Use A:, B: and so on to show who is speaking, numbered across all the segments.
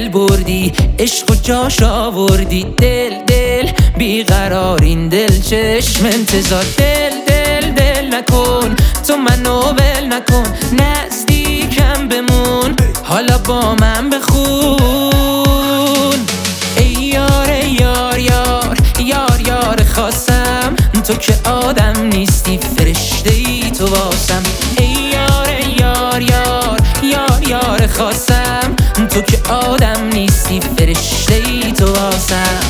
A: دل بردی، عشق و جاش آوردی. دل دل بیقرار این دل چشم انتظار. دل دل دل نکن تو منو ول نکن، نزدیکم بمون حالا با من بخون. ای یار یار یار یار یار خواستم، تو که آدم نیستی فرشته ای تو واسم. ای یار یار یار یار یار خواستم، تو که آدم نیستی فرشته ای تو واسم.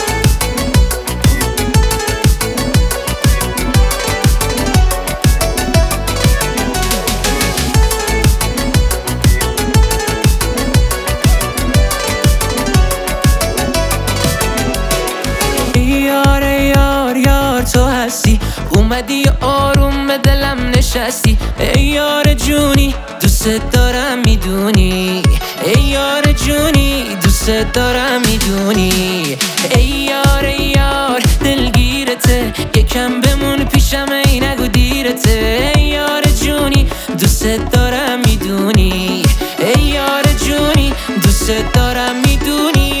A: تو هستی اومدی آروم به دلم نشستی. ای یار جونی دوست دارم میدونی، ای یار جونی دوست دارم میدونی. ای یار یار دلگیرته، یکم بمون پیشم ای نگو دیرته. ای یار جونی دوست دارم میدونی، ای یار جونی دوست دارم میدونی.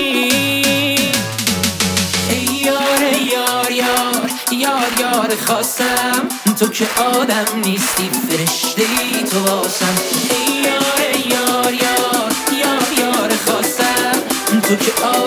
A: یار یار خواستم، تو که آدم نیستی فرشته ای تو واسم. ای یار یار یار یار یار خواستم، تو که